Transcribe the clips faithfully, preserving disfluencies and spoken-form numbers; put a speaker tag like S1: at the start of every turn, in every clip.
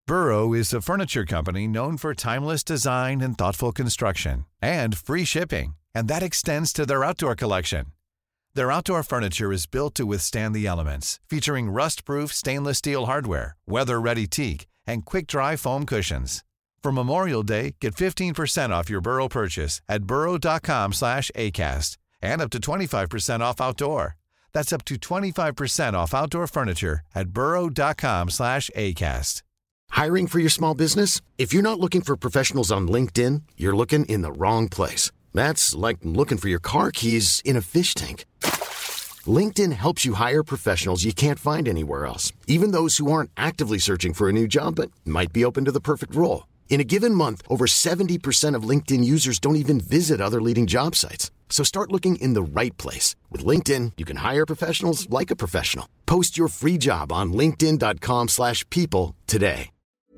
S1: Burrow is a furniture company known for timeless design and thoughtful construction, and free shipping, and that extends to their outdoor collection. Their outdoor furniture is built to withstand the elements, featuring rust-proof stainless steel hardware, weather-ready teak, and quick-dry foam cushions. For Memorial Day, get fifteen percent off your Burrow purchase at burrow.com slash ACAST and up to twenty-five percent off outdoor. That's up to twenty-five percent off outdoor furniture at burrow.com slash ACAST.
S2: Hiring for your small business? If you're not looking for professionals on LinkedIn, you're looking in the wrong place. That's like looking for your car keys in a fish tank. LinkedIn helps you hire professionals you can't find anywhere else, even those who aren't actively searching for a new job but might be open to the perfect role. In a given month, over seventy percent of LinkedIn users don't even visit other leading job sites. So start looking in the right place. With LinkedIn, you can hire professionals like a professional. Post your free job on linkedin.com slash people today.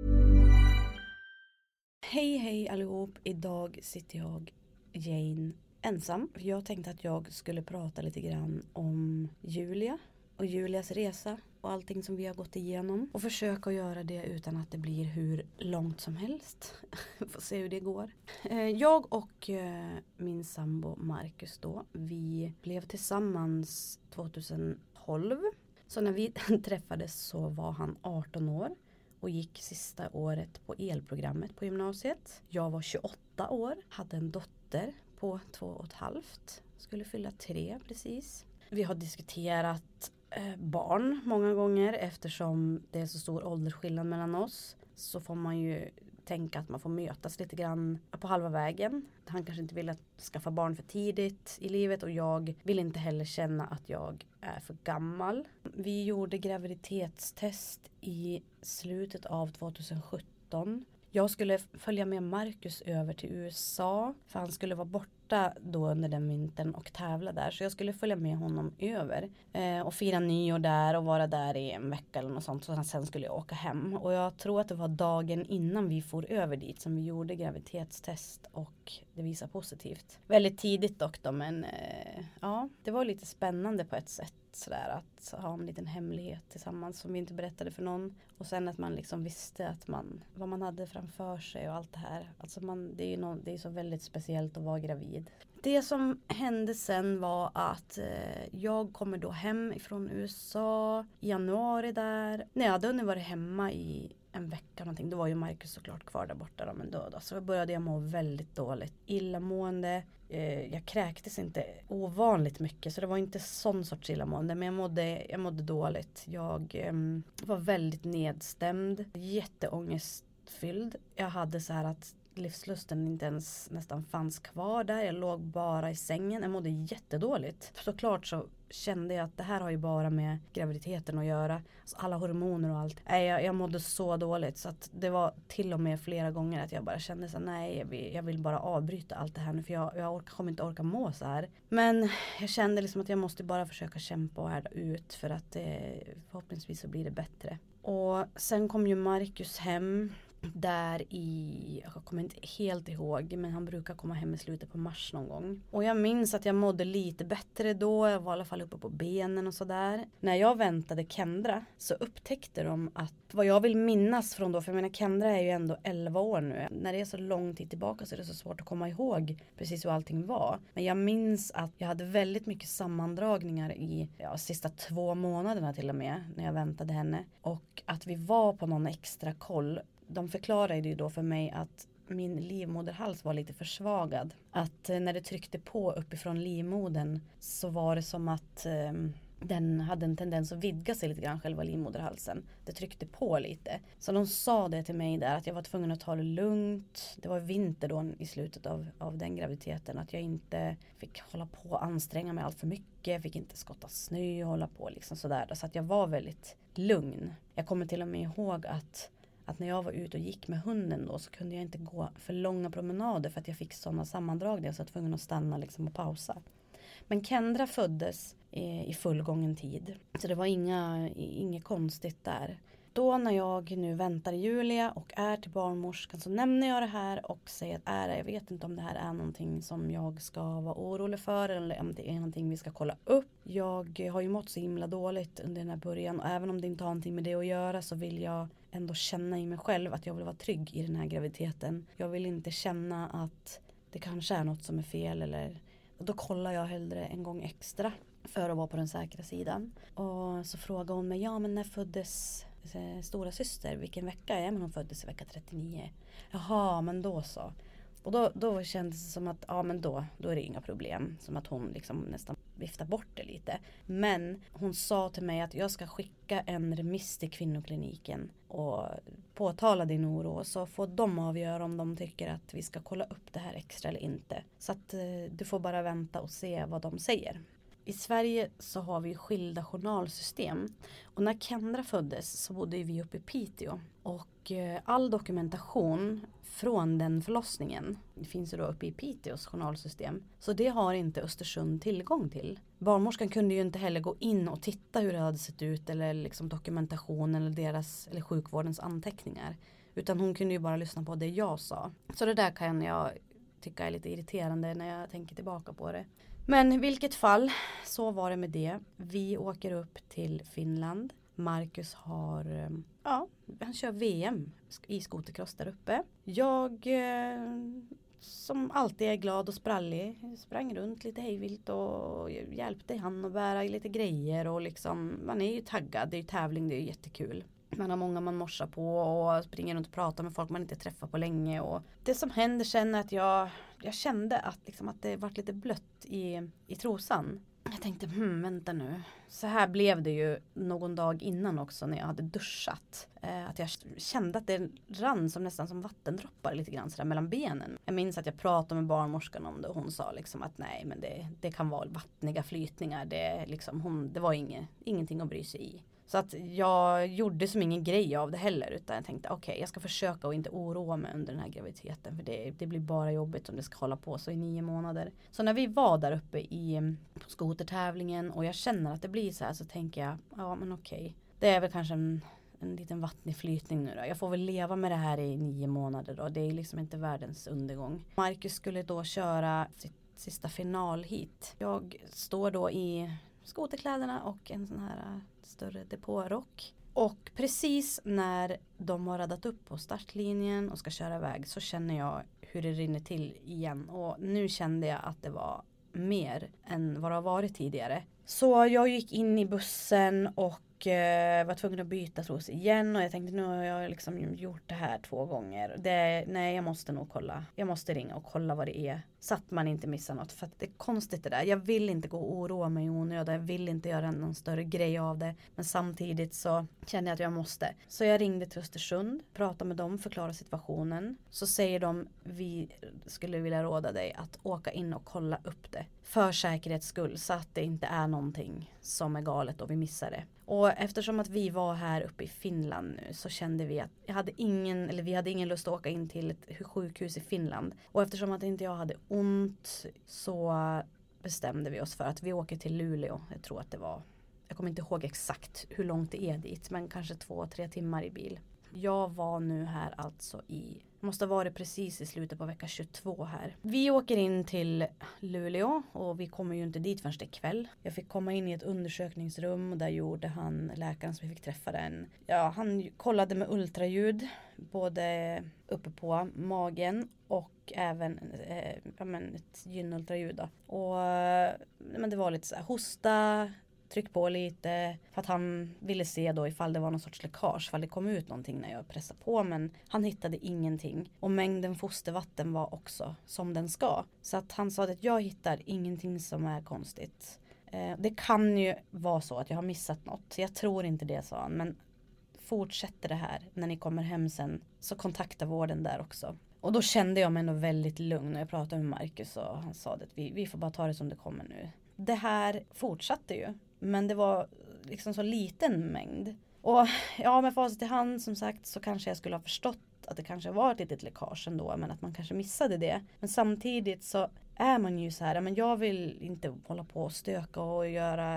S3: Hej hej allihop, idag sitter jag, Jane, ensam. Jag tänkte att jag skulle prata lite grann om Julia och Julias resa och allting som vi har gått igenom. Och försöka göra det utan att det blir hur långt som helst. Får se hur det går. Jag och min sambo Marcus då, vi blev tillsammans tjugohundratolv. Så när vi träffades så var han arton år. Och gick sista året på elprogrammet på gymnasiet. Jag var tjugoåtta år. Hade en dotter på två och ett halvt. Skulle fylla tre precis. Vi har diskuterat eh, barn många gånger. Eftersom det är så stor åldersskillnad mellan oss. Så får man ju tänka att man får mötas lite grann på halva vägen. Han kanske inte vill att skaffa barn för tidigt i livet. Och jag vill inte heller känna att jag är för gammal. Vi gjorde graviditetstest i slutet av tjugosjutton. Jag skulle följa med Marcus över till U S A. För han skulle vara borta då under den vintern och tävla där. Så jag skulle följa med honom över. Eh, och fira nyår där och vara där i en vecka eller något sånt. Så sen skulle jag åka hem. Och jag tror att det var dagen innan vi for över dit som vi gjorde graviditetstest. Och det visade positivt. Väldigt tidigt dock då, men eh, ja, det var lite spännande på ett sätt. Sådär, att ha en liten hemlighet tillsammans som vi inte berättade för någon. Och sen att man liksom visste att man, vad man hade framför sig och allt det här. Alltså man, det är ju någon, det är så väldigt speciellt att vara gravid. Det som hände sen var att eh, jag kommer då hem ifrån U S A i januari där. När jag hade hunnit varit hemma i en vecka någonting. Då var ju Marcus såklart kvar där borta då, men då, då så började jag må väldigt dåligt. Illamående. Eh, jag kräktes inte ovanligt mycket, så det var inte sån sorts illamående, men jag mådde, jag mådde dåligt. Jag eh, var väldigt nedstämd, jätteångestfylld. Jag hade så här att livslusten inte ens nästan fanns kvar där. Jag låg bara i sängen. Jag mådde jättedåligt. Såklart så kände jag att det här har ju bara med graviditeten att göra. Alltså alla hormoner och allt. Nej, jag, jag mådde så dåligt. Så att det var till och med flera gånger att jag bara kände så nej, jag vill, jag vill bara avbryta allt det här nu. För jag, jag orkar, kommer inte orka må så här. Men jag kände liksom att jag måste bara försöka kämpa och härda ut. För att det, förhoppningsvis så blir det bättre. Och sen kom ju Marcus hem. Där i, jag kommer inte helt ihåg, men han brukar komma hem i slutet på mars någon gång. Och jag minns att jag mådde lite bättre då, jag var i alla fall uppe på benen och sådär. När jag väntade Kendra så upptäckte de att, vad jag vill minnas från då, för jag menar Kendra är ju ändå elva år nu. När det är så lång tid tillbaka så är det så svårt att komma ihåg precis hur allting var. Men jag minns att jag hade väldigt mycket sammandragningar i ja, sista två månaderna till och med, när jag väntade henne. Och att vi var på någon extra koll. De förklarade ju då för mig att min livmoderhals var lite försvagad. Att när det tryckte på uppifrån livmodern så var det som att eh, den hade en tendens att vidga sig lite grann, själva livmoderhalsen. Det tryckte på lite. Så de sa det till mig där att jag var tvungen att ta det lugnt. Det var vinter då i slutet av, av den graviditeten. Att jag inte fick hålla på och anstränga mig allt för mycket. Jag fick inte skotta snö och hålla på liksom sådär. Så att jag var väldigt lugn. Jag kommer till och med ihåg att Att när jag var ute och gick med hunden då så kunde jag inte gå för långa promenader för att jag fick sådana sammandragningar så jag var tvungen att stanna liksom och pausa. Men Kendra föddes i, i fullgången tid. Så det var inga, inget konstigt där. Då när jag nu väntar Julia och är till barnmorskan så nämner jag det här och säger att är det, jag vet inte om det här är någonting som jag ska vara orolig för eller om det är någonting vi ska kolla upp. Jag har ju mått så himla dåligt under den här början och även om det inte har någonting med det att göra så vill jag ändå känna i mig själv att jag vill vara trygg i den här graviditeten. Jag vill inte känna att det kanske är något som är fel eller och då kollar jag hellre en gång extra för att vara på den säkra sidan. Och så frågar hon mig, ja men när föddes stora syster, vilken vecka är men hon föddes i vecka trettionio. Jaha, men då så. Och då, då kändes det som att, ja men då, då är det inga problem. Som att hon liksom nästan viftar bort det lite. Men hon sa till mig att jag ska skicka en remiss till kvinnokliniken och påtala din oro. Så får de avgöra om de tycker att vi ska kolla upp det här extra eller inte. Så att eh, du får bara vänta och se vad de säger. I Sverige så har vi skilda journalsystem och när Kendra föddes så bodde vi uppe i Piteå och all dokumentation från den förlossningen finns ju då uppe i Piteås journalsystem. Så det har inte Östersund tillgång till. Barnmorskan kunde ju inte heller gå in och titta hur det hade sett ut eller liksom dokumentation eller deras eller sjukvårdens anteckningar. Utan hon kunde ju bara lyssna på det jag sa. Så det där kan jag tycka är lite irriterande när jag tänker tillbaka på det. Men i vilket fall så var det med det. Vi åker upp till Finland. Marcus har, ja, han kör V M i skotercross där uppe. Jag, som alltid är glad och sprallig, sprang runt lite hejvilt och hjälpte han att bära lite grejer och liksom, man är ju taggad, det är ju tävling, det är ju jättekul. Man har många man morsar på och springer runt och pratar med folk man inte träffar på länge. Och det som händer sen är att jag, jag kände att, liksom, att det var lite blött i, i trosan. Jag tänkte, hmm, vänta nu. Så här blev det ju någon dag innan också när jag hade duschat. Eh, att jag kände att det rann som nästan som vattendroppar lite grann sådär mellan benen. Jag minns att jag pratade med barnmorskan om det och hon sa liksom att nej men det, det kan vara vattniga flytningar. Det, liksom, hon, det var inget, ingenting att bry sig i. Så att jag gjorde som ingen grej av det heller utan jag tänkte okej okay, jag ska försöka och inte oroa mig under den här graviditeten för det, det blir bara jobbigt om det ska hålla på så i nio månader. Så när vi var där uppe i på skotertävlingen och jag känner att det blir så här så tänker jag ja men okej okay. Det är väl kanske en, en liten vattnig flytning nu då. Jag får väl leva med det här i nio månader då. Det är liksom inte världens undergång. Marcus skulle då köra sitt sista final hit. Jag står då i skoterkläderna och en sån här större depårock. Och precis när de har radat upp på startlinjen och ska köra iväg så känner jag hur det rinner till igen. Och nu kände jag att det var mer än vad det har varit tidigare. Så jag gick in i bussen och eh, var tvungen att byta tros igen. Och jag tänkte nu har jag liksom gjort det här två gånger. Det, nej jag måste nog kolla. Jag måste ringa och kolla vad det är. Så att man inte missar något. För att det är konstigt det där. Jag vill inte gå och oroa mig i onödan. Jag vill inte göra någon större grej av det. Men samtidigt så känner jag att jag måste. Så jag ringde till Östersund. Pratade med dem. Förklarade situationen. Så säger de vi skulle vilja råda dig att åka in och kolla upp det. För säkerhets skull. Så att det inte är någonting som är galet och vi missar det. Och eftersom att vi var här uppe i Finland nu så kände vi att jag hade ingen, eller vi hade ingen lust att åka in till ett sjukhus i Finland. Och eftersom att inte jag hade ont så bestämde vi oss för att vi åker till Luleå. Jag tror att det var, jag kommer inte ihåg exakt hur långt det är dit, men kanske två, tre timmar i bil. Jag var nu här alltså i, måste ha varit precis i slutet på vecka tjugotvå här. Vi åker in till Luleå och vi kommer ju inte dit förrän ikväll. Jag fick komma in i ett undersökningsrum och där gjorde han, läkaren som vi fick träffa den. Ja, han kollade med ultraljud både uppe på magen och även eh, ja, men ett gynultraljud då. Och men det var lite så här hosta, tryck på lite för att han ville se då ifall det var någon sorts läckage, ifall det kom ut någonting när jag pressade på, men han hittade ingenting. Och mängden fostervatten var också som den ska. Så att han sa att jag hittar ingenting som är konstigt. Eh, det kan ju vara så att jag har missat något. Jag tror inte det, sa han, men fortsätter det här när ni kommer hem sen så kontakta vården där också. Och då kände jag mig ändå väldigt lugn när jag pratade med Marcus och han sa att vi, vi får bara ta det som det kommer nu. Det här fortsatte ju. Men det var liksom så liten mängd. Och ja, med facit i hand som sagt så kanske jag skulle ha förstått att det kanske var ett litet läckage ändå. Men att man kanske missade det. Men samtidigt så är man ju så här, men jag vill inte hålla på och stöka och göra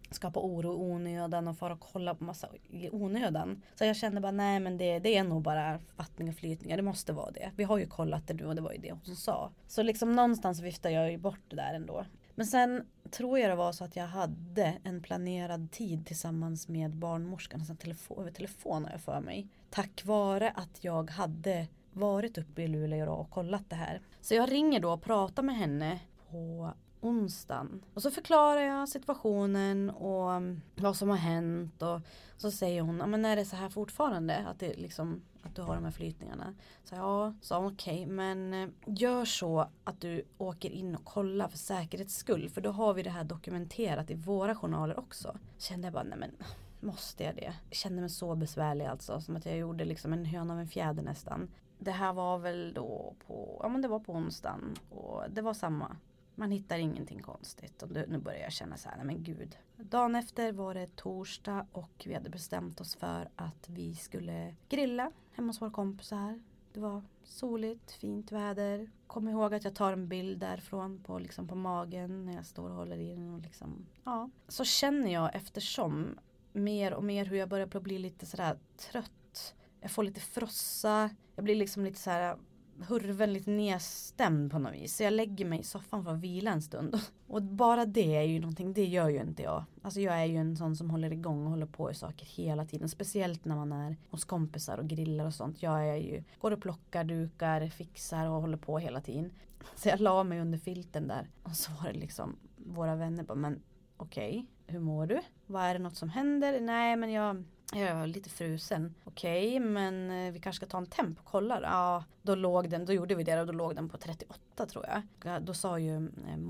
S3: skapa oro i onödan och fara och kolla på massa i onödan. Så jag kände bara, nej men det, det är nog bara fattning och flytningar, det måste vara det. Vi har ju kollat det nu och det var ju det hon sa. Så liksom någonstans viftar jag ju bort det där ändå. Men sen tror jag det var så att jag hade en planerad tid tillsammans med barnmorskan, alltså telefon, över telefon har jag för mig. Tack vare att jag hade varit uppe i Luleå och kollat det här. Så jag ringer då och pratar med henne på onsdagen. Och så förklarar jag situationen och vad som har hänt. Och så säger hon, ja men är det så här fortfarande? Att, det liksom, att du har de här flytningarna? Så ja, sa hon okej. Okay, men gör så att du åker in och kollar för säkerhets skull. För då har vi det här dokumenterat i våra journaler också. Kände jag bara, nej men måste jag det? Jag kände mig så besvärlig alltså. Som att jag gjorde liksom en hön av en fjäder nästan. Det här var väl då på, ja men det var på onsdagen. Och det var samma. Man hittar ingenting konstigt. Och nu börjar jag känna så här, nej men gud. Dagen efter var det torsdag och vi hade bestämt oss för att vi skulle grilla hemma hos våra kompisar. Det var soligt, fint väder. Kom ihåg att jag tar en bild därifrån på, liksom på magen när jag står och håller i den. Och liksom, ja. Så känner jag eftersom mer och mer hur jag börjar bli lite sådär trött. Jag får lite frossa. Jag blir liksom lite så här hurven lite nedstämd på något vis. Så jag lägger mig i soffan för att vila en stund. Och bara det är ju någonting, det gör ju inte jag. Alltså jag är ju en sån som håller igång och håller på i saker hela tiden. Speciellt när man är hos kompisar och grillar och sånt. Jag är ju, går och plockar, dukar, fixar och håller på hela tiden. Så jag la mig under filten där. Och så var det liksom våra vänner bara, men okej, okay, hur mår du? Vad är det något som händer? Nej men jag... Jag var lite frusen. Okej, okay, men vi kanske ska ta en temp och kolla. Ja, då låg den, då gjorde vi det och då låg den på trettioåtta tror jag. Då sa ju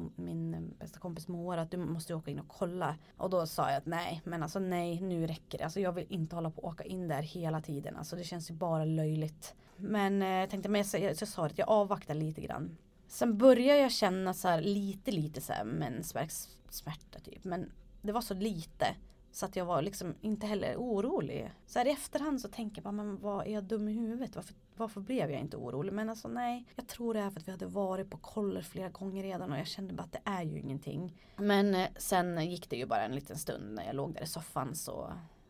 S3: min bästa kompis Moa att du måste åka in och kolla. Och då sa jag att nej, men alltså nej, nu räcker det. Alltså jag vill inte hålla på att åka in där hela tiden. Alltså det känns ju bara löjligt. Men jag tänkte, men jag, jag, jag sa att jag avvaktar lite grann. Sen började jag känna så här lite, lite så här mensvärkssmärta typ. Men det var så lite. Så att jag var liksom inte heller orolig. Så här i efterhand så tänker jag bara, men vad är jag dum i huvudet? Varför, varför blev jag inte orolig? Men alltså nej, jag tror det är för att vi hade varit på koller flera gånger redan. Och jag kände bara att det är ju ingenting. Men eh, sen gick det ju bara en liten stund när jag låg där i soffan så...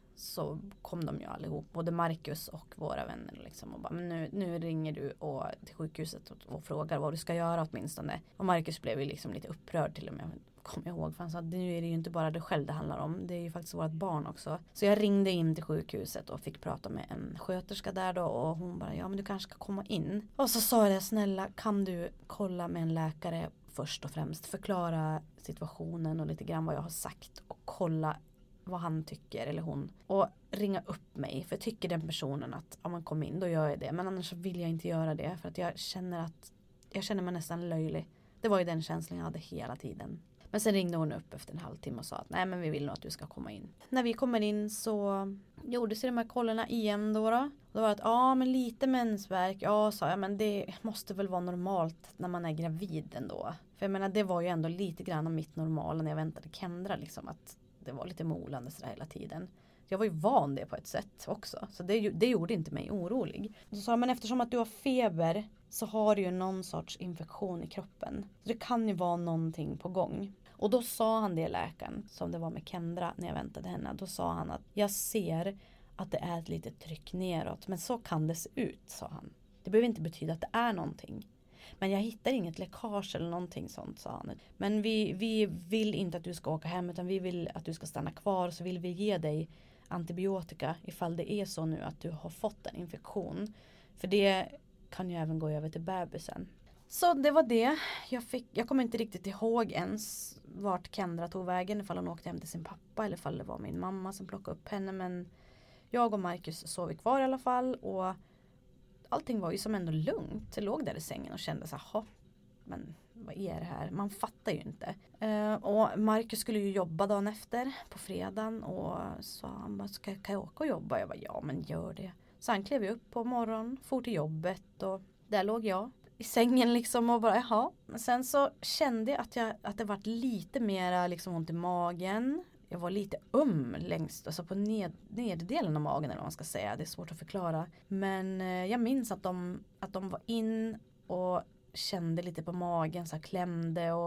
S3: Så kom de ju allihop, både Marcus och våra vänner liksom, och bara, men nu, nu ringer du och, till sjukhuset och, och frågar vad du ska göra åtminstone. Och Marcus blev ju liksom lite upprörd till och med, kom jag ihåg, för han sa att nu är det ju inte bara det själv det handlar om, det är ju faktiskt vårt barn också. Så jag ringde in till sjukhuset och fick prata med en sköterska där då, och hon bara, ja men du kanske ska komma in. Och så sa jag, snälla kan du kolla med en läkare först och främst, förklara situationen och lite grann vad jag har sagt och kolla vad han tycker eller hon, och ringa upp mig, för tycker den personen att om man kommer in då gör jag det, men annars vill jag inte göra det för att jag känner att jag känner mig nästan löjlig. Det var ju den känslan jag hade hela tiden. Men sen ringde hon upp efter en halvtimme och sa att nej men vi vill nog att du ska komma in. När vi kommer in så gjorde sig de här kollarna igen då då. Då var det att ja men lite mensvärk, ja sa jag, men det måste väl vara normalt när man är gravid ändå. För jag menar det var ju ändå lite grann av mitt normala när jag väntade Kendra liksom, att det var lite molande sådär hela tiden. Jag var ju van det på ett sätt också. Så det, det gjorde inte mig orolig. Så sa, men eftersom att du har feber så har du ju någon sorts infektion i kroppen. Så det kan ju vara någonting på gång. Och då sa han det, läkaren, som det var med Kendra när jag väntade henne. Då sa han att jag ser att det är ett litet tryck neråt. Men så kan det se ut, sa han. Det behöver inte betyda att det är någonting. Men jag hittar inget läckage eller någonting sånt, sa han. Men vi, vi vill inte att du ska åka hem, utan vi vill att du ska stanna kvar. Så vill vi ge dig antibiotika ifall det är så nu att du har fått en infektion. För det kan ju även gå över till bebisen. Så det var det. Jag, fick, jag kommer inte riktigt ihåg ens vart Kendra tog vägen. Ifall hon åkte hem till sin pappa eller ifall det var min mamma som plockade upp henne. Men jag och Marcus sov kvar i alla fall, och allting var ju som ändå lugnt. Jag låg där i sängen och kände så här, men vad är det här? Man fattar ju inte. Uh, och Marcus skulle ju jobba dagen efter på fredagen, och så han bara, ska, kan jag åka och jobba? Jag bara, ja men gör det. Så han klev upp på morgonen, for till jobbet, och där låg jag i sängen liksom och bara, jaha. Men sen så kände jag att, jag, att det var lite mera liksom ont i magen. Jag var lite um längst, alltså på ned, neddelen av magen eller vad man ska säga. Det är svårt att förklara. Men eh, jag minns att de, att de var in och kände lite på magen, så här, klämde och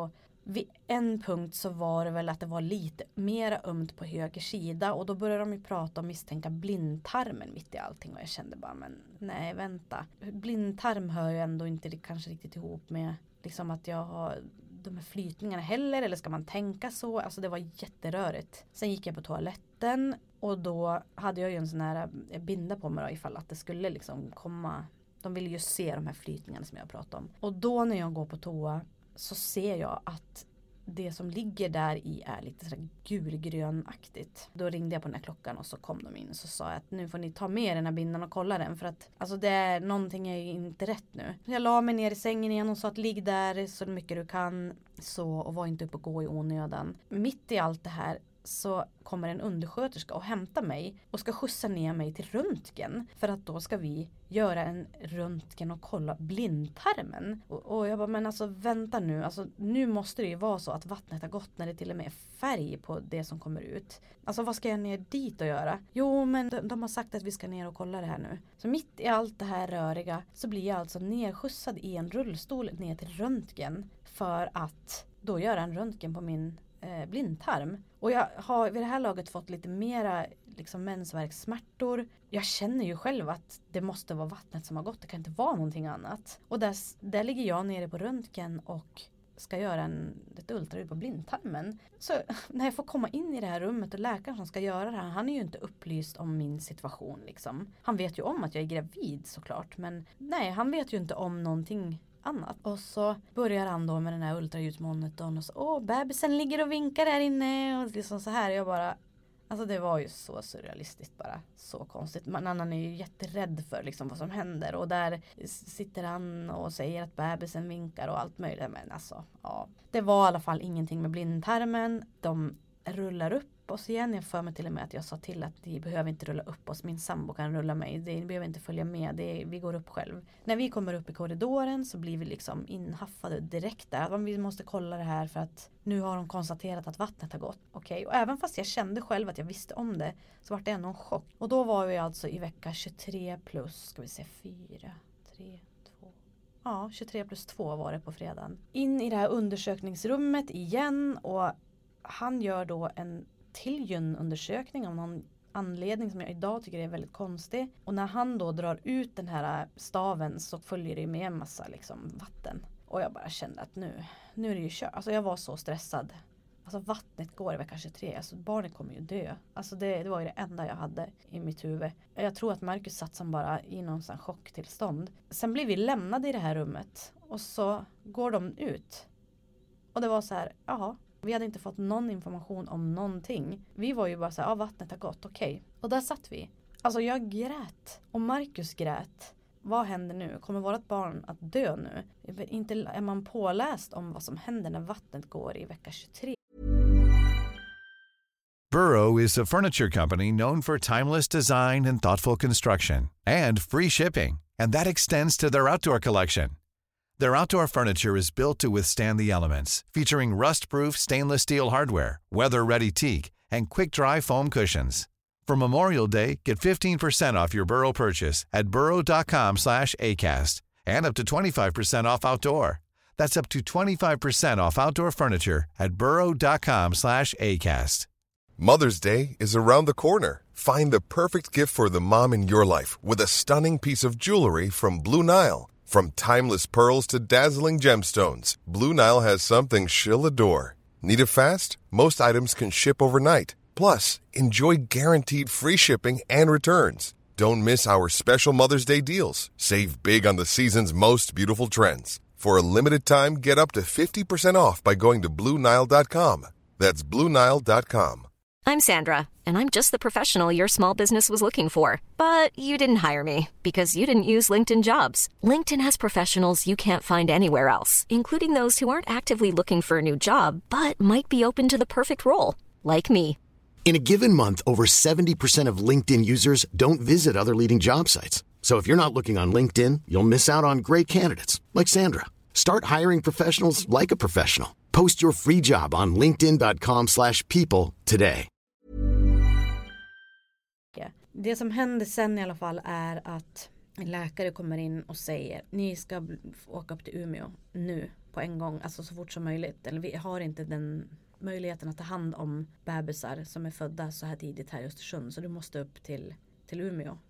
S3: vid en punkt så var det väl att det var lite mer ömt på höger sida. Och då började de ju prata om misstänka blindtarmen mitt i allting. Och jag kände bara, men nej vänta. Blindtarm hör ju ändå inte kanske riktigt ihop med liksom att jag har de här flytningarna heller. Eller ska man tänka så? Alltså det var jätterörigt. Sen gick jag på toaletten. Och då hade jag ju en sån här binda på mig då, ifall att det skulle liksom komma. De ville ju se de här flytningarna som jag pratade om. Och då när jag går på toa så ser jag att det som ligger där i är lite sådär gulgrönaktigt. Då ringde jag på den här klockan och så kom de in och så sa jag att nu får ni ta med den här bindan och kolla den. För att alltså det är, någonting är ju inte rätt nu. Jag la mig ner i sängen igen och sa att ligg där så mycket du kan. Så, och var inte uppe och gå i onödan. Mitt i allt det här så kommer en undersköterska och hämtar mig och ska skjutsa ner mig till röntgen. För att då ska vi göra en röntgen och kolla blindtarmen. Och, och jag bara, men alltså vänta nu. Alltså nu måste det ju vara så att vattnet har gått när det till och med är färg på det som kommer ut. Alltså vad ska jag ner dit och göra? Jo men de, de har sagt att vi ska ner och kolla det här nu. Så mitt i allt det här röriga så blir jag alltså nerskjutsad i en rullstol ner till röntgen. För att då göra en röntgen på min eh, blindtarm. Och jag har vid det här laget fått lite mera liksom mensvärkssmärtor. Jag känner ju själv att det måste vara vattnet som har gått. Det kan inte vara någonting annat. Och där, där ligger jag nere på röntgen och ska göra en, ett ultraljud på blindtarmen. Så när jag får komma in i det här rummet och läkaren som ska göra det här, han är ju inte upplyst om min situation liksom. Han vet ju om att jag är gravid såklart. Men nej, han vet ju inte om någonting annat. Och så börjar han då med den här ultraljudsmonitorn och så, åh, bebisen ligger och vinkar där inne och liksom så här. Jag bara, alltså det var ju så surrealistiskt bara, så konstigt. Man annan är ju jätterädd för liksom vad som händer och där sitter han och säger att bebisen vinkar och allt möjligt. Men alltså, ja. Det var i alla fall ingenting med blindtarmen. De rullar upp oss igen. Jag för mig till och med att jag sa till att de behöver inte rulla upp oss. Min sambo kan rulla mig. De behöver inte följa med. Det är, vi går upp själv. När vi kommer upp i korridoren så blir vi liksom inhaffade direkt där. Vi måste kolla det här för att nu har de konstaterat att vattnet har gått. Okej, och även fast jag kände själv att jag visste om det så var det ändå en chock. Och då var vi alltså i vecka tjugotre plus, ska vi se, fyra, tre, två. Ja, tjugotre plus två var det på fredagen. In i det här undersökningsrummet igen och han gör då en till gynundersökning av någon anledning som jag idag tycker är väldigt konstig. Och när han då drar ut den här staven så följer det med en massa liksom vatten. Och jag bara kände att nu, nu är det ju kört. Alltså jag var så stressad. Alltså vattnet går i vecka tjugotre. Alltså barnet kommer ju dö. Alltså det, det var ju det enda jag hade i mitt huvud. Jag tror att Marcus satt som bara i någon sån chocktillstånd. Sen blir vi lämnade i det här rummet. Och så går de ut. Och det var så här, jaha. Vi hade inte fått någon information om någonting. Vi var ju bara så här, ja vattnet har gått, okej. Okay. Och där satt vi. Alltså jag grät. Och Marcus grät. Vad händer nu? Kommer vårt barn att dö nu? Inte är man påläst om vad som händer när vattnet går i vecka tjugotre.
S1: Burrow is a furniture company known for timeless design and thoughtful construction. And free shipping. And that extends to their outdoor collection. Their outdoor furniture is built to withstand the elements, featuring rust-proof stainless steel hardware, weather-ready teak, and quick-dry foam cushions. For Memorial Day, get fifteen percent off your Burrow purchase at burrow.com slash ACAST and up to twenty-five percent off outdoor. That's up to twenty-five percent off outdoor furniture at burrow.com slash ACAST.
S4: Mother's Day is around the corner. Find the perfect gift for the mom in your life with a stunning piece of jewelry from Blue Nile. From timeless pearls to dazzling gemstones, Blue Nile has something she'll adore. Need it fast? Most items can ship overnight. Plus, enjoy guaranteed free shipping and returns. Don't miss our special Mother's Day deals. Save big on the season's most beautiful trends. For a limited time, get up to fifty percent off by going to blue nile dot com. That's blue nile dot com.
S5: I'm Sandra, and I'm just the professional your small business was looking for. But you didn't hire me because you didn't use LinkedIn Jobs. LinkedIn has professionals you can't find anywhere else, including those who aren't actively looking for a new job, but might be open to the perfect role, like me.
S2: In a given month, over seventy percent of LinkedIn users don't visit other leading job sites. So if you're not looking on LinkedIn, you'll miss out on great candidates like Sandra. Start hiring professionals like a professional. Post your free job on linkedin dot com slash people today.
S3: Det som händer sen i alla fall är att en läkare kommer in och säger ni ska åka upp till Umeå nu på en gång, alltså så fort som möjligt. Eller vi har inte den möjligheten att ta hand om bebisar som är födda så här tidigt här i Östersund, så du måste upp till, till Umeå.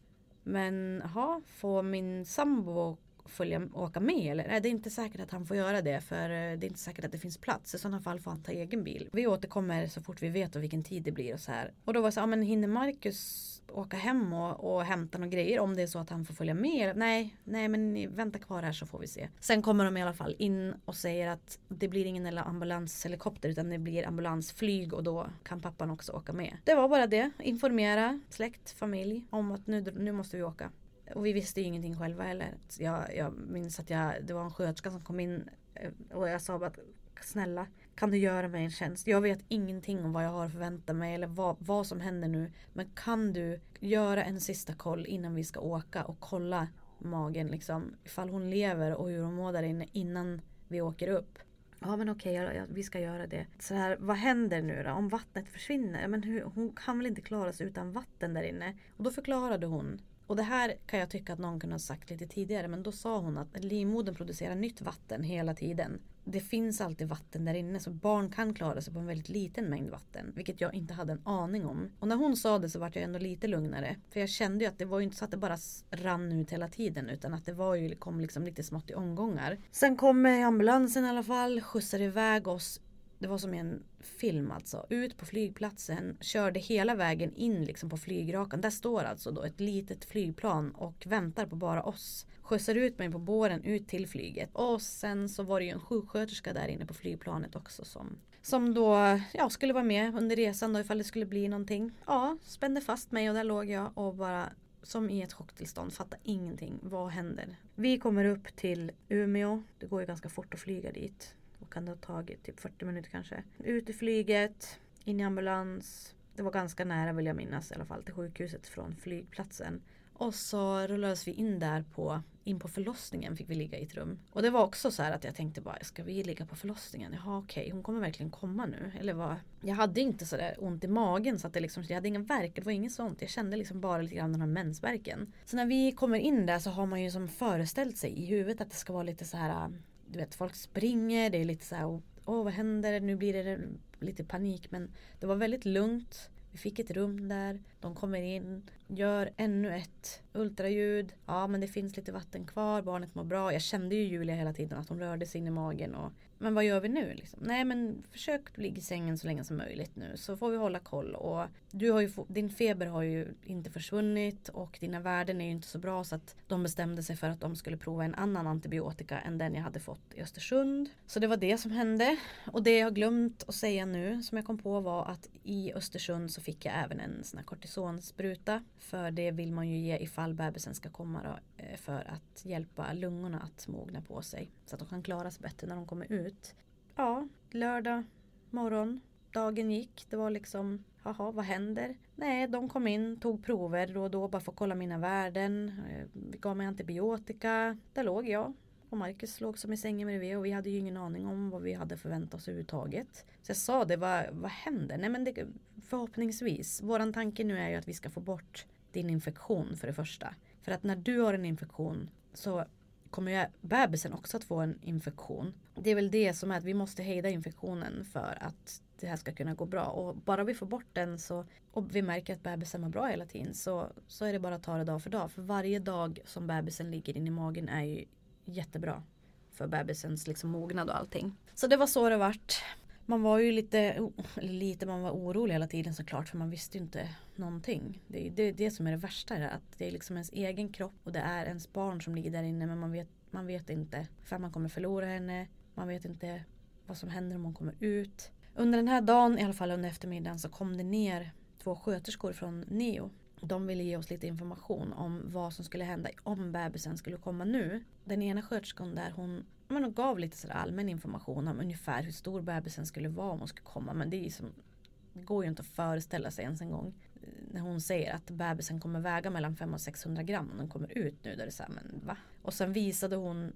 S3: Men ja, får min sambo följa, åka med eller? Nej, det är inte säkert att han får göra det, för det är inte säkert att det finns plats. I sådana fall får han ta egen bil. Vi återkommer så fort vi vet och vilken tid det blir och så här. Och då var det så, ja men hinner Marcus åka hem och, och hämta några grejer om det är så att han får följa med? Nej, nej men vänta kvar här så får vi se. Sen kommer de i alla fall in och säger att det blir ingen ambulanshelikopter utan det blir ambulansflyg, och då kan pappan också åka med. Det var bara det. Informera släkt, familj om att nu, nu måste vi åka. Och vi visste ju ingenting själva heller. Jag, jag minns att jag, det var en sköterska som kom in och jag sa bara att snälla, kan du göra mig en tjänst? Jag vet ingenting om vad jag har att förvänta mig eller vad, vad som händer nu. Men kan du göra en sista koll innan vi ska åka och kolla magen liksom, ifall hon lever och hur hon mår där inne innan vi åker upp? Ja men okej, ja, ja, vi ska göra det. Så här, vad händer nu då? Om vattnet försvinner? Men hur, hon kan väl inte klara sig utan vatten där inne? Och då förklarade hon. Och det här kan jag tycka att någon kunde ha sagt lite tidigare. Men då sa hon att livmodern producerar nytt vatten hela tiden. Det finns alltid vatten där inne. Så barn kan klara sig på en väldigt liten mängd vatten. Vilket jag inte hade en aning om. Och när hon sa det så var jag ändå lite lugnare. För jag kände ju att det var ju inte så att det bara rann ut hela tiden. Utan att det var ju, kom liksom lite smått i omgångar. Sen kom ambulansen i alla fall. Skjutsade iväg oss. Det var som en film alltså. Ut på flygplatsen. Körde hela vägen in liksom på flygrakan. Där står alltså då ett litet flygplan och väntar på bara oss. Skjutsar ut mig på båren ut till flyget. Och sen så var det ju en sjuksköterska där inne på flygplanet också. Som, som då ja, skulle vara med under resan då ifall det skulle bli någonting. Ja, spände fast mig och där låg jag och bara som i ett chocktillstånd. Fattar ingenting. Vad händer? Vi kommer upp till Umeå. Det går ju ganska fort att flyga dit. Och kan det ha tagit typ fyrtio minuter kanske. Ut i flyget, in i ambulans. Det var ganska nära vill jag minnas i alla fall till sjukhuset från flygplatsen. Och så rullades vi in där på, in på förlossningen fick vi ligga i ett rum. Och det var också så här att jag tänkte bara, ska vi ligga på förlossningen? Jaha okej, okay, hon kommer verkligen komma nu. Eller vad? Jag hade inte så där ont i magen så att det liksom, jag hade ingen värk, det var inget sånt. Jag kände liksom bara lite grann den här mensvärken. Så när vi kommer in där så har man ju som föreställt sig i huvudet att det ska vara lite så här. Du vet, folk springer, det är lite så här, åh vad händer, nu blir det lite panik. Men det var väldigt lugnt, vi fick ett rum där, de kommer in, gör ännu ett ultraljud. Ja men det finns lite vatten kvar, barnet mår bra. Jag kände ju Julia hela tiden att hon rörde sig in i magen. Och, men vad gör vi nu liksom? Nej men försök ligga i sängen så länge som möjligt nu, så får vi hålla koll. Och du har ju, din feber har ju inte försvunnit och dina värden är ju inte så bra, så att de bestämde sig för att de skulle prova en annan antibiotika än den jag hade fått i Östersund. Så det var det som hände. Och det jag har glömt att säga nu som jag kom på var att i Östersund så fick jag även en sån här kortisonspruta. För det vill man ju ge ifall bebisen ska komma då, för att hjälpa lungorna att mogna på sig. Så att de kan klara sig bättre när de kommer ut. Ja, lördag morgon. Dagen gick. Det var liksom, jaha, vad händer? Nej, de kom in, tog prover då och då bara för att kolla mina värden. Vi gav mig antibiotika. Där låg jag. Och Marcus låg som i sängen bredvid och vi hade ju ingen aning om vad vi hade förväntat oss överhuvudtaget. Så jag sa det, vad, vad händer? Nej men det, förhoppningsvis. Våran tanke nu är ju att vi ska få bort din infektion för det första. För att när du har en infektion så kommer ju bebisen också att få en infektion. Det är väl det som är att vi måste hejda infektionen för att det här ska kunna gå bra. Och bara vi får bort den så, och vi märker att bebisen mår bra hela tiden, så, så är det bara att ta det dag för dag. För varje dag som bebisen ligger in i magen är ju jättebra för bebisens liksom mognad och allting. Så det var så det vart. Man var ju lite, eller lite man var orolig hela tiden såklart, för man visste ju inte någonting. Det är det, det som är det värsta är att det är liksom ens egen kropp och det är ens barn som ligger där inne, men man vet, man vet inte för man kommer förlora henne. Man vet inte vad som händer om hon kommer ut. Under den här dagen, i alla fall under eftermiddagen, så kom det ner två sköterskor från Neo. De ville ge oss lite information om vad som skulle hända om bebisen skulle komma nu. Den ena sköterskan där, hon, hon gav lite så allmän information om ungefär hur stor bebisen skulle vara om hon skulle komma. Men det, är som, det går ju inte att föreställa sig ens en gång. När hon säger att bebisen kommer väga mellan femhundra och sexhundra gram och den kommer ut nu. Där det är så här, men va? Och sen visade hon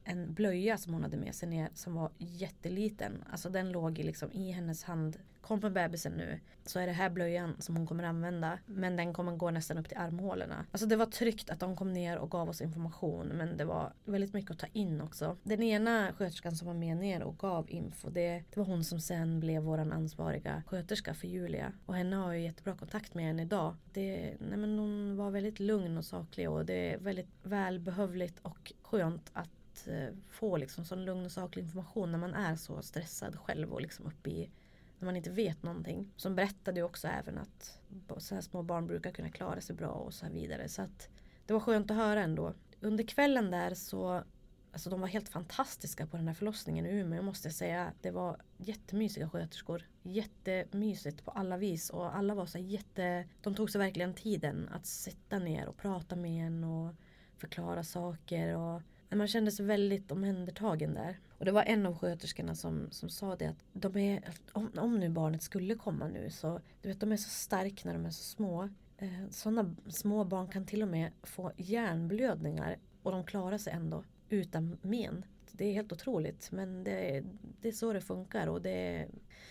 S3: en blöja som hon hade med sig ner som var jätteliten. Alltså den låg liksom i hennes hand. Kom på bebisen nu, så är det här blöjan som hon kommer använda. Men den kommer gå nästan upp till armhålorna. Alltså det var tryggt att de kom ner och gav oss information. Men det var väldigt mycket att ta in också. Den ena sköterskan som var med ner och gav info, det, det var hon som sen blev våran ansvariga sköterska för Julia. Och henne har jag jättebra kontakt med än idag. Det, nej men hon var väldigt lugn och saklig, och det är väldigt välbehövligt och skönt att eh, få liksom sån lugn och saklig information när man är så stressad själv och liksom uppe i, när man inte vet någonting. Som berättade ju också även att så här små barn brukar kunna klara sig bra och så här vidare. Så att det var skönt att höra ändå. Under kvällen där så, alltså de var helt fantastiska på den här förlossningen i Umeå, måste jag säga. Det var jättemysiga sköterskor. Jättemysigt på alla vis. Och alla var så här jätte, de tog sig verkligen tiden att sitta ner och prata med en och förklara saker. Och man kände sig väldigt omhändertagen där. Och det var en av sköterskorna som, som sa det att de är, om, om nu barnet skulle komma nu, så du vet, de är så starka när de är så små. Eh, sådana små barn kan till och med få hjärnblödningar och de klarar sig ändå utan men. Det är helt otroligt, men det, det är så det funkar. Och, det,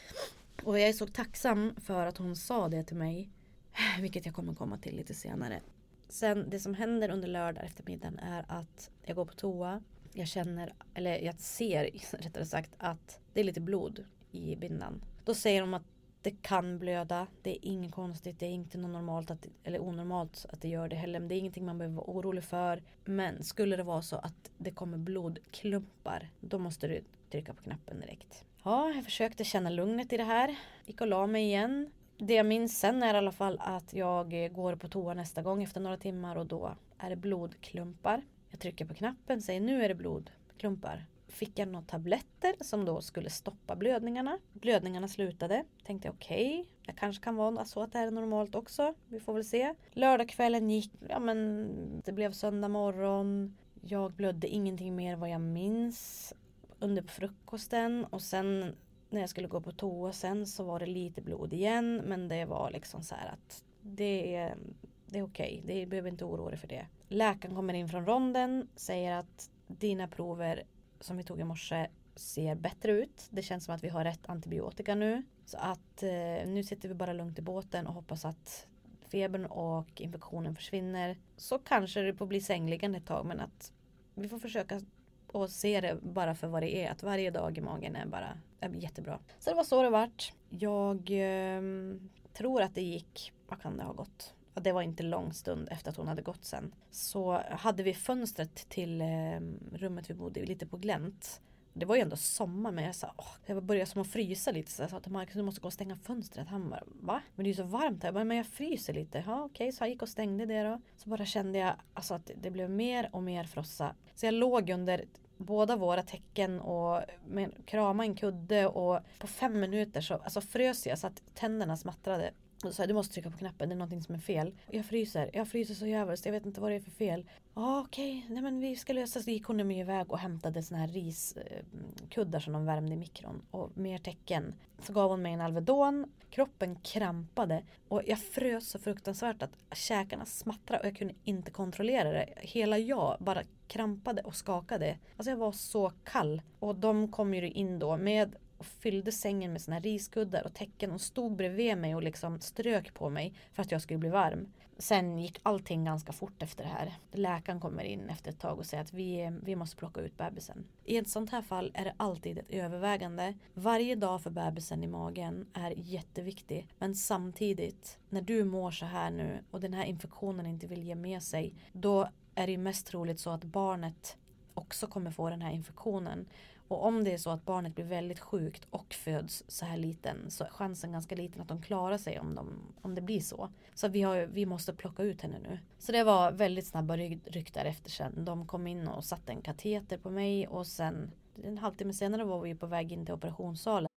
S3: och jag är så tacksam för att hon sa det till mig, vilket jag kommer komma till lite senare. Sen det som händer under lördag eftermiddagen är att jag går på toa. Jag känner, eller jag ser rättare sagt, att det är lite blod i bindan. Då säger de att det kan blöda. Det är inget konstigt. Det är inte något normalt att, eller onormalt att det gör det heller. Men det är ingenting man behöver vara orolig för. Men skulle det vara så att det kommer blodklumpar, då måste du trycka på knappen direkt. Ja, jag försökte känna lugnet i det här. Gick och la mig igen. Det jag minns sen är i alla fall att jag går på toa nästa gång efter några timmar, och då är det blodklumpar. Jag trycker på knappen, säger nu är det blodklumpar. Fick jag några tabletter som då skulle stoppa blödningarna. Blödningarna slutade. Tänkte okej, okay, det kanske kan vara så att det är normalt också. Vi får väl se. Lördagskvällen gick, ja men det blev söndag morgon. Jag blödde ingenting mer vad jag minns under frukosten. Och sen när jag skulle gå på toa sen så var det lite blod igen. Men det var liksom så här att det är, det är okej. Okay. Det behöver inte oroa dig för det. Läkaren kommer in från ronden. Säger att dina prover som vi tog i morse ser bättre ut. Det känns som att vi har rätt antibiotika nu. Så att eh, nu sitter vi bara lugnt i båten och hoppas att febern och infektionen försvinner. Så kanske det får bli sängliggande ett tag. Men att vi får försöka och se det bara för vad det är. Att varje dag i magen är bara är jättebra. Så det var så det vart. Jag eh, tror att det gick. Vad kan det ha gått? Och det var inte lång stund efter att hon hade gått sen. Så hade vi fönstret till eh, rummet vi bodde i lite på glänt. Det var ju ändå sommar, men jag sa, åh, jag började som att frysa lite. Så jag sa till Marcus, du måste gå och stänga fönstret. Han bara, va? Men det är ju så varmt här. Jag bara, men jag fryser lite. Ja, okej. Så jag gick och stängde det då. Så bara kände jag alltså, att det blev mer och mer frossa. Så jag låg under båda våra täcken och med, krama en kudde. Och på fem minuter så alltså, frös jag så att tänderna smattrade. Och så här, du måste trycka på knappen, det är någonting som är fel. Jag fryser, jag fryser så jävligt, jag vet inte vad det är för fel. Ja, okej, okay. Nej men vi ska lösa. Så gick hon med iväg och hämtade såna här riskuddar som de värmde i mikron. Och mer tecken. Så gav hon mig en Alvedon. Kroppen krampade. Och jag frös så fruktansvärt att käkarna smattrade. Och jag kunde inte kontrollera det. Hela jag bara krampade och skakade. Alltså jag var så kall. Och de kom ju in då med och fyllde sängen med såna här riskuddar och täcken och stod bredvid mig och liksom strök på mig för att jag skulle bli varm. Sen gick allting ganska fort efter det här. Läkaren kommer in efter ett tag och säger att vi, vi måste plocka ut bebisen. I ett sånt här fall är det alltid ett övervägande. Varje dag för bebisen i magen är jätteviktig. Men samtidigt, när du mår så här nu och den här infektionen inte vill ge med sig, då är det mest troligt så att barnet också kommer få den här infektionen. Och om det är så att barnet blir väldigt sjukt och föds så här liten, så är chansen ganska liten att de klarar sig om, de, om det blir så. Så vi, har, vi måste plocka ut henne nu. Så det var väldigt snabba ryck därefter sen. De kom in och satte en kateter på mig och sen en halvtimme senare var vi på väg in till operationssalen.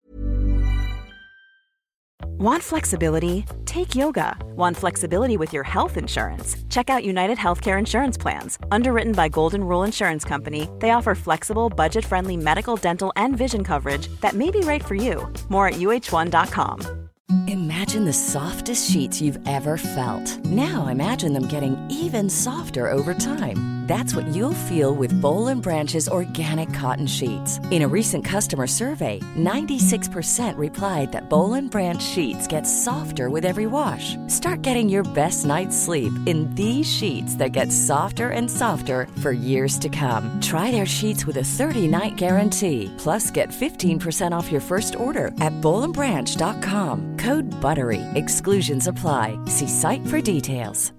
S6: Want flexibility? Take yoga. Want flexibility with your health insurance? Check out United Healthcare Insurance Plans. Underwritten by Golden Rule Insurance Company, they offer flexible, budget-friendly medical, dental, and vision coverage that may be right for you. More at U H one dot com.
S7: Imagine the softest sheets you've ever felt. Now imagine them getting even softer over time. That's what you'll feel with Boll and Branch's organic cotton sheets. In a recent customer survey, ninety-six percent replied that Boll and Branch sheets get softer with every wash. Start getting your best night's sleep in these sheets that get softer and softer for years to come. Try their sheets with a thirty-night guarantee. Plus, get fifteen percent off your first order at boll and branch dot com. Code BUTTERY. Exclusions apply. See site for details.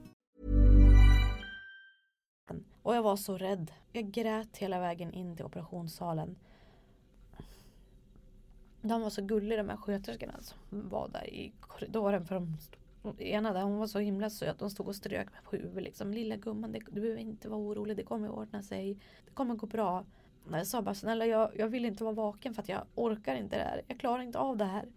S3: Och jag var så rädd. Jag grät hela vägen in till operationssalen. De var så gulliga, de här sköterskorna som var där i korridoren. För de ena där, hon var så himla söt. De stod och strök mig på huvudet. Liksom, lilla gumman, det, du behöver inte vara orolig. Det kommer ordna sig. Det kommer gå bra. Jag sa bara, snälla, jag, jag vill inte vara vaken för att jag orkar inte det här. Jag klarar inte av det här.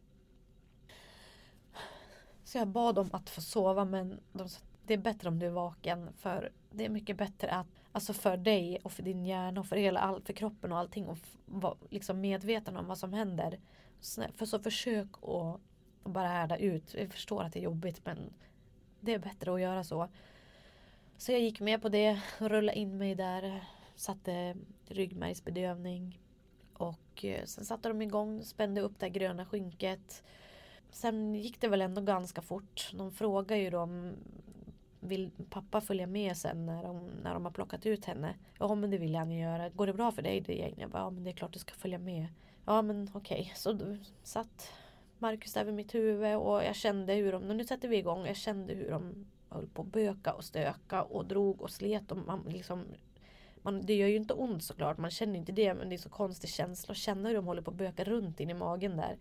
S3: Så jag bad dem att få sova, men de sa, det är bättre om du är vaken. För det är mycket bättre att, alltså för dig och för din hjärna och för hela all, för kroppen och allting. Och vara liksom medveten om vad som händer. Så, för så försök att, att bara härda ut. Jag förstår att det är jobbigt, men det är bättre att göra så. Så jag gick med på det och rullade in mig där. Satte ryggmärgsbedövning. Och sen satte de igång, spände upp det gröna skynket. Sen gick det väl ändå ganska fort. De frågar ju då, vill pappa följa med sen när de, när de har plockat ut henne? Ja, men det vill han ju göra. Går det bra för dig? Det jag bara, ja, men det är klart du ska följa med. Ja, men okej. Okay. Så då satt Marcus där vid mitt huvud och jag kände hur de, nu sätter vi igång, jag kände hur de höll på att böka och stöka och drog och slet. Och man liksom, man, det gör ju inte ont såklart, man känner inte det, men det är så konstig känsla att känna hur de håller på att böka runt in i magen där.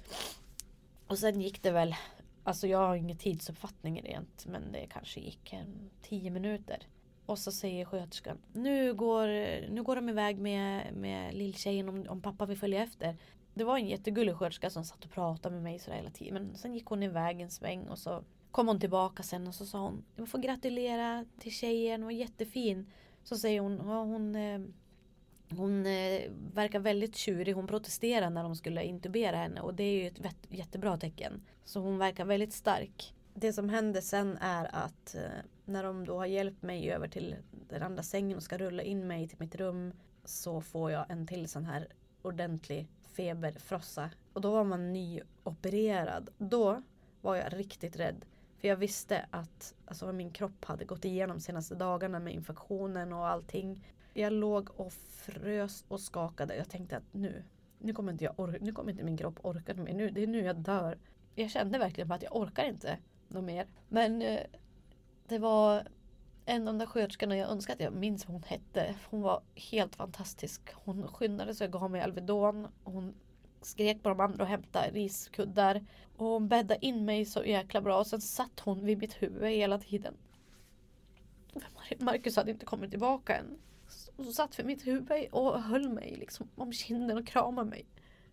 S3: Och sen gick det väl, alltså jag har ingen tidsuppfattning rent, men det kanske gick en tio minuter. Och så säger sköterskan, nu går, nu går de iväg med, med lilltjejen om, om pappa vill följa efter. Det var en jättegullig sköterska som satt och pratade med mig så hela tiden. Men sen gick hon iväg en sväng och så kom hon tillbaka sen och så sa hon, jag får gratulera till tjejen, hon var jättefin. Så säger hon, ja, hon, hon eh, verkar väldigt tjurig. Hon protesterade när de skulle intubera henne och det är ju ett jättebra tecken. Så hon verkar väldigt stark. Det som händer sen är att eh, när de då har hjälpt mig över till den andra sängen och ska rulla in mig till mitt rum, så får jag en till sån här ordentlig feberfrossa. Och då var man nyopererad. Då var jag riktigt rädd. För jag visste att alltså, min kropp hade gått igenom senaste dagarna med infektionen och allting. Jag låg och frös och skakade. Jag tänkte att nu, nu kommer inte, jag or- nu kommer inte min kropp orka mer. Nu, det är nu jag dör. Jag kände verkligen att jag orkar inte något mer. Men eh, det var en av de där sköterskorna, jag önskar att jag minns vad hon hette. Hon var helt fantastisk. Hon skyndade sig och gav mig Alvedon. Hon skrek på de andra och hämtade riskuddar. Och hon bäddade in mig så jäkla bra. Och sen satt hon vid mitt huvud hela tiden. Marcus hade inte kommit tillbaka än. Och så satt vid mitt huvud och höll mig liksom om kinden och kramade mig.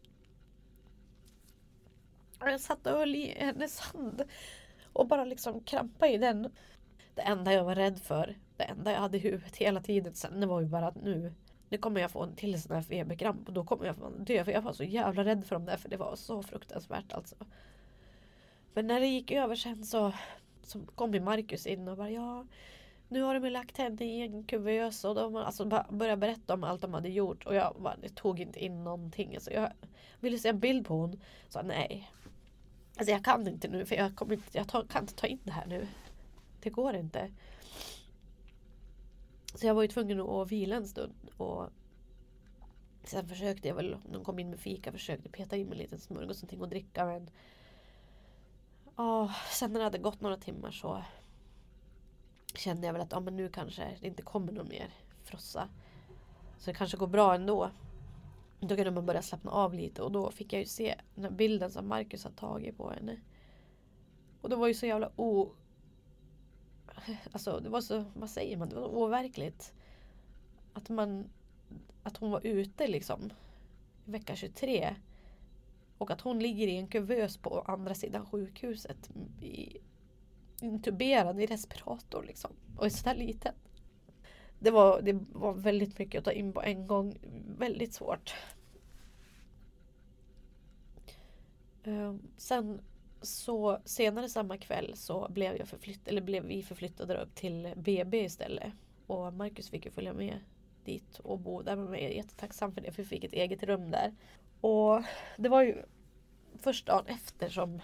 S3: Och jag satt och höll i hennes hand. Och bara liksom krampade i den. Det enda jag var rädd för, det enda jag hade i huvudet hela tiden sen, det var ju bara att nu, nu kommer jag få en till sån här feberkramp och då kommer jag få dö. För jag var så jävla rädd för dem där, för det var så fruktansvärt alltså. Men när det gick över sen så, så kom ju Marcus in och bara, ja, nu har de lagt henne i en kuvös och de alltså, började berätta om allt de hade gjort. Och jag, bara, jag tog inte in någonting. Alltså, jag ville se en bild på hon. Så nej, alltså jag kan inte nu, för jag, kommer inte, jag tar, kan inte ta in det här nu. Det går inte. Så jag var ju tvungen att vila en stund. Och sen försökte jag väl, de kom in med fika, försökte peta in med en liten smörgås och någonting att dricka. Men åh, sen när det hade gått några timmar så kände jag väl att ja, men nu kanske det inte kommer någon mer frossa. Så det kanske går bra ändå. Då kunde man börja slappna av lite. Och då fick jag ju se den här bilden som Marcus har tagit på henne. Och det var ju så jävla o... Alltså det var så, vad säger man, det var overkligt. Att man, att hon var ute liksom vecka tjugotre. Och att hon ligger i en kuvös på andra sidan sjukhuset. I, intuberad i respirator liksom. Och är så där liten. Det var, det var väldigt mycket att ta in på en gång. Väldigt svårt. Uh, sen så senare samma kväll så blev jag förflytt, eller blev vi förflyttade upp till B B istället.
S8: Och Marcus fick ju följa med dit och bo där med mig. Jag är jättetacksam för det, för vi fick ett eget rum där. Och det var ju först dagen efter som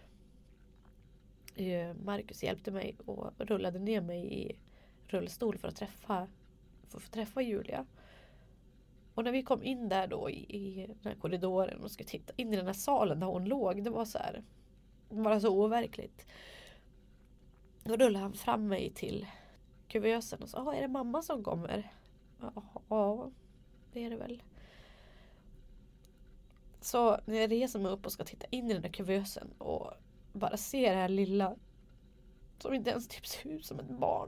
S8: Marcus hjälpte mig och rullade ner mig i rullstol för att träffa, för att träffa Julia. Och när vi kom in där då i, i den här korridoren och skulle titta in i den här salen där hon låg, det var så här, det var så overkligt. Då rullade han fram mig till kuvösen och sa, är det mamma som kommer? Ja, det är det väl. Så när jag reser mig upp och ska titta in i den där kuvösen och bara se det här lilla som inte ens typ ser ut som ett barn.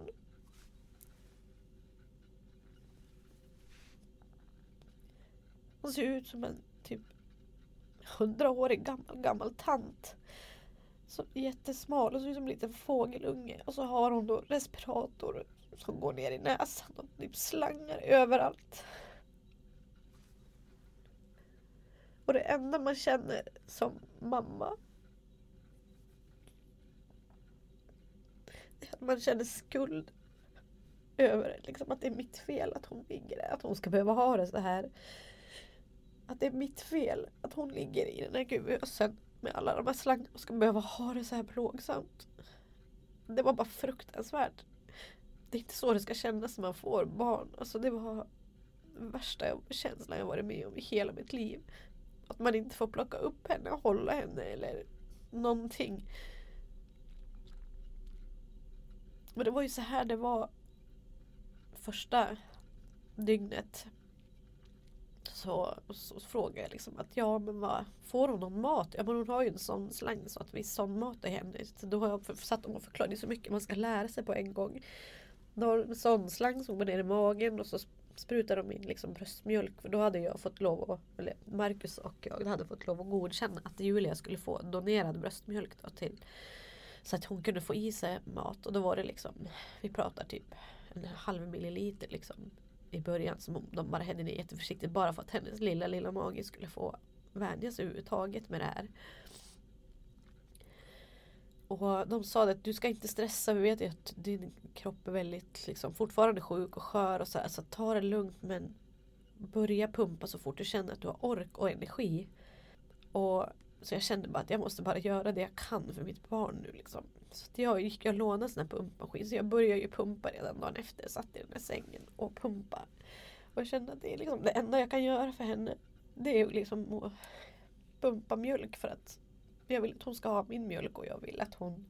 S8: Hon ser ut som en typ hundraårig gammal, gammal tant. Så jättesmal och ser ut som en liten fågelunge. Och så har hon då respirator som går ner i näsan och typ slangar överallt. Och det enda man känner som mamma är att man känner skuld över liksom, att det är mitt fel att hon ligger där. Att hon ska behöva ha det så här. Att det är mitt fel att hon ligger i den här kuvösen med alla de här slangarna och ska behöva ha det så här plågsamt. Det var bara fruktansvärt. Det är inte så det ska kännas när man får barn. Alltså det var värsta känslan jag varit med om i hela mitt liv. Att man inte får plocka upp henne och hålla henne eller någonting. Men det var ju så här det var första dygnet. Så, så frågade jag liksom att ja, men vad, får hon någon mat? Ja, men hon har ju en sån slang så att vi sondmatar henne. Så då har jag för, satt och förklarat, det är så mycket man ska lära sig på en gång. Då har en sån slang som går ner i magen och så sprutar de in liksom bröstmjölk. För då hade jag fått lov att, eller Marcus och jag hade fått lov att godkänna att Julia skulle få donerad bröstmjölk då till, så att hon kunde få i sig mat. Och då var det liksom, vi pratar typ en halv milliliter liksom i början som de bara hade ner jätteförsiktigt bara för att hennes lilla lilla mage skulle få vänja sig överhuvudtaget med det här. Och de sa att du ska inte stressa, vi vet ju att din kropp är väldigt liksom, fortfarande sjuk och skör och så här, så ta det lugnt, men börja pumpa så fort du känner att du har ork och energi. Och så jag kände bara att jag måste bara göra det jag kan för mitt barn nu liksom. Så jag gick och lånade sån här pumpmaskin, så jag började ju pumpa redan dagen efter. Jag satt i den här sängen och pumpa. Och jag kände att det är liksom det enda jag kan göra för henne. Det är liksom att pumpa mjölk, för att jag vill att hon ska ha min mjölk och jag vill att hon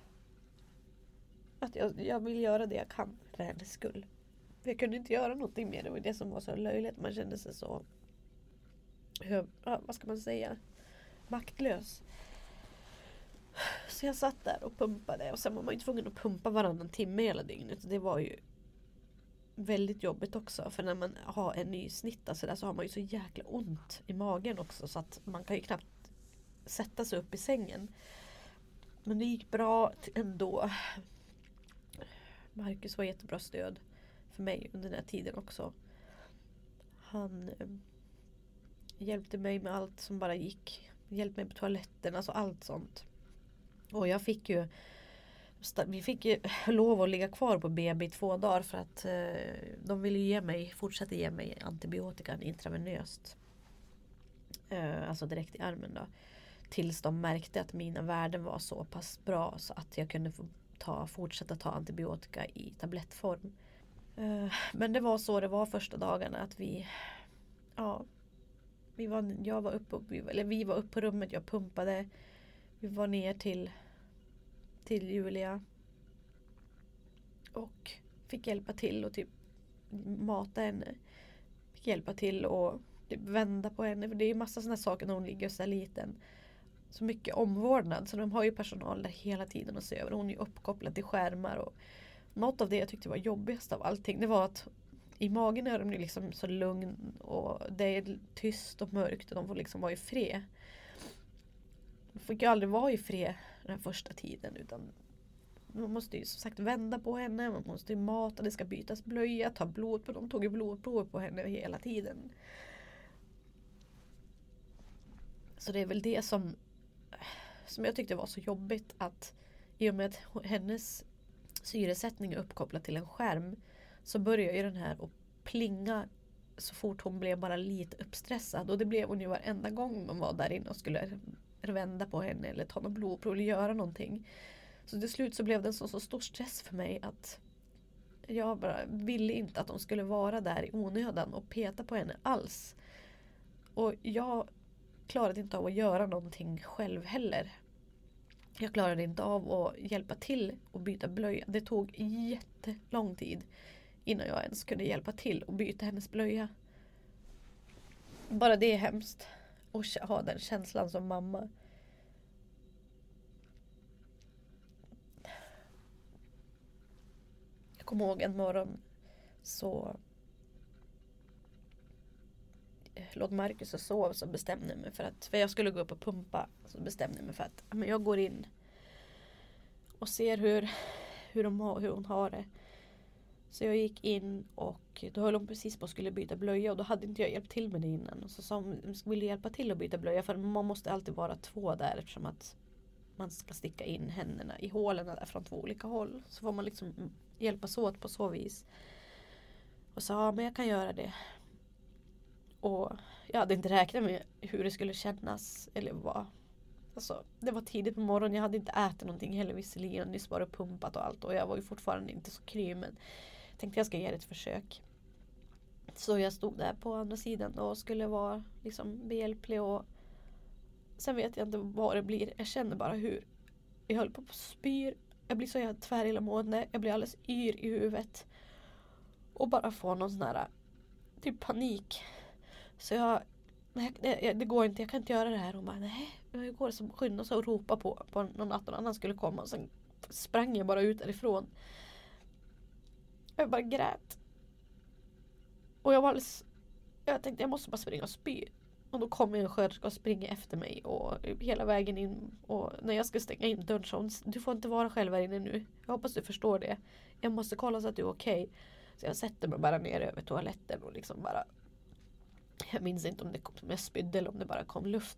S8: att jag, jag vill göra det jag kan för hennes skull. Jag kunde inte göra någonting mer. Det var det som var så löjligt. Man kände sig så, ja, vad ska man säga, maktlös. Så jag satt där och pumpade. Och sen var man ju tvungen att pumpa varannan timme hela dygnet. Det var ju väldigt jobbigt också. För när man har en ny snitta så, där, så har man ju så jäkla ont i magen också. Så att man kan ju knappt sätta sig upp i sängen. Men det gick bra ändå. Marcus var jättebra stöd för mig under den här tiden också. Han eh, hjälpte mig med allt som bara gick. Hjälpte mig på toaletten, alltså allt sånt. Och jag fick ju vi fick ju lov att ligga kvar på B B i två dagar för att eh, de ville ge mig, fortsätta ge mig antibiotikan intravenöst. Eh, alltså direkt i armen då. Tills de märkte att mina värden var så pass bra så att jag kunde få ta, fortsätta ta antibiotika i tablettform. Eh, men det var så det var första dagarna, att vi ja, vi var, jag var uppe, eller vi var uppe på rummet, jag pumpade. Vi var ner till till Julia och fick hjälpa till och typ mata henne. Fick hjälpa till och typ vända på henne, för det är ju massa sådana saker när hon ligger så liten. Så mycket omvårdnad, så de har ju personal där hela tiden och se över. Hon är ju uppkopplad till skärmar, och något av det jag tyckte var jobbigast av allting, det var att i magen är de liksom så lugn och det är tyst och mörkt och de får liksom vara i fred. De fick ju aldrig vara i fred den första tiden, utan man måste ju som sagt vända på henne, man måste ju mata, det ska bytas blöja, ta blod på, de tog ju blodprov på henne hela tiden. Så det är väl det som som jag tyckte var så jobbigt, att i och med att hennes syresättning är uppkopplad till en skärm, så började ju den här att plinga så fort hon blev bara lite uppstressad. Och det blev hon ju varenda gång man var där inne och skulle vända på henne eller ta något blodprov eller göra någonting. Så till slut så blev det en så, så stor stress för mig att jag bara ville inte att de skulle vara där i onödan och peta på henne alls. Och jag klarade inte av att göra någonting själv heller. Jag klarade inte av att hjälpa till och byta blöja. Det tog jättelång tid innan jag ens kunde hjälpa till och byta hennes blöja. Bara det är hemskt att ha den känslan som mamma. Jag kommer ihåg en morgon så låg Marcus och sov, så bestämde jag mig för att, för jag skulle gå upp och pumpa, så bestämde jag mig för att men jag går in och ser hur, hur, de har, hur hon har det. Så jag gick in och då höll hon precis på att skulle byta blöja och då hade inte jag hjälpt till med det innan. Och så sa hon, vill hjälpa till att byta blöja, för man måste alltid vara två där eftersom att man ska sticka in händerna i hålen där från två olika håll. Så får man liksom hjälpas åt på så vis. Och sa, ja men jag kan göra det. Och jag hade inte räknat med hur det skulle kännas eller vad. Alltså, det var tidigt på morgonen, jag hade inte ätit någonting heller visserligen, nyss bara pumpat och allt och jag var ju fortfarande inte så kry, men jag tänkte jag ska ge det ett försök. Så jag stod där på andra sidan och skulle vara liksom behjälplig och sen vet jag inte vad det blir. Jag kände bara hur jag höll på att spyr. Jag blir så jävla tvärlillamående, jag blir alldeles yr i huvudet och bara får någon sån här typ panik. Så jag, nej, det, det går inte, jag kan inte göra det här. Hon bara, nej, hur går det, som skynda sig och ropa på, på någon att någon annan skulle komma. Och sen sprang jag bara ut därifrån. Jag bara grät. Och jag var alldeles, jag tänkte jag måste bara springa och spy. Och då kom en sköterska och springer efter mig och hela vägen in. Och när jag ska stänga in dörren så hon, du får inte vara själv här inne nu. Jag hoppas du förstår det. Jag måste kolla så att du är okej. Okay. Så jag sätter mig bara ner över toaletten och liksom bara, jag minns inte om det kom som jag spydde eller om det bara kom luft.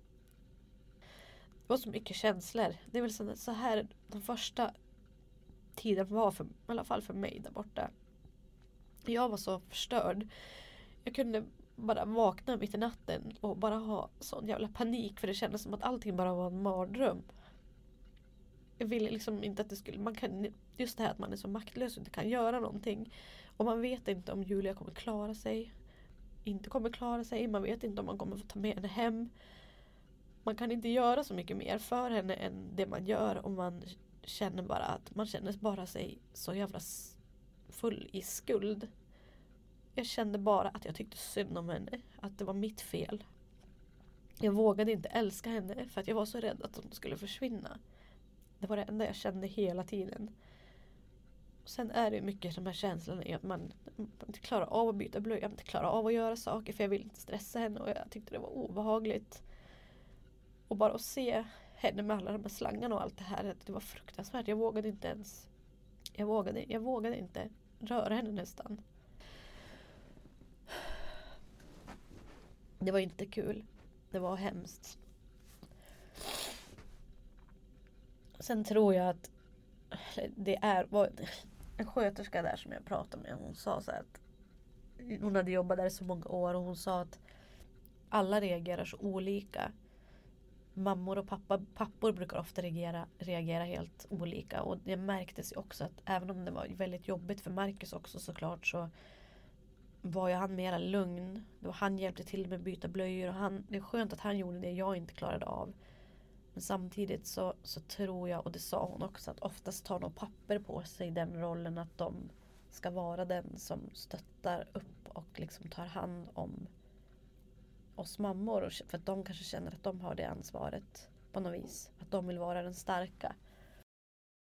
S8: Det var så mycket känslor. Det är väl så här den första tiden var för, i alla fall för mig där borta. Jag var så förstörd. Jag kunde bara vakna mitt i natten och bara ha sån jävla panik, för det kändes som att allting bara var en mardröm. Jag ville liksom inte att det skulle, man kan, just det här att man är så maktlös och inte kan göra någonting. Och man vet inte om Julia kommer klara sig. Inte kommer klara sig. Man vet inte om man kommer få ta med henne hem. Man kan inte göra så mycket mer för henne än det man gör om man känner bara att man känner bara sig så jävla full i skuld. Jag kände bara att jag tyckte synd om henne. Att det var mitt fel. Jag vågade inte älska henne för att jag var så rädd att hon skulle försvinna. Det var det enda jag kände hela tiden. Och sen är det mycket de här känslorna i att man inte klarar av att byta blöja, inte klarar av att göra saker för jag vill inte stressa henne och jag tyckte det var obehagligt. Och bara att se henne med alla de här slangarna och allt det här, det var fruktansvärt. Jag vågade inte ens, jag vågade, jag vågade inte röra henne nästan. Det var inte kul. Det var hemskt. Sen tror jag att det är var en sköterska där som jag pratade med. Hon sa så här att hon hade jobbat där så många år och hon sa att alla reagerar så olika. Mammor och pappa, pappor brukar ofta reagera, reagera helt olika. Och det märktes ju också att även om det var väldigt jobbigt för Marcus också såklart, så var ju han mera lugn. Det var han hjälpte till med att byta blöjor och han, det är skönt att han gjorde det jag inte klarade av. Men samtidigt så, så tror jag, och det sa hon också, att oftast tar nog papper på sig den rollen att de ska vara den som stöttar upp och liksom tar hand om oss mammor. För att de kanske känner att de har det ansvaret på något vis. Att de vill vara den starka.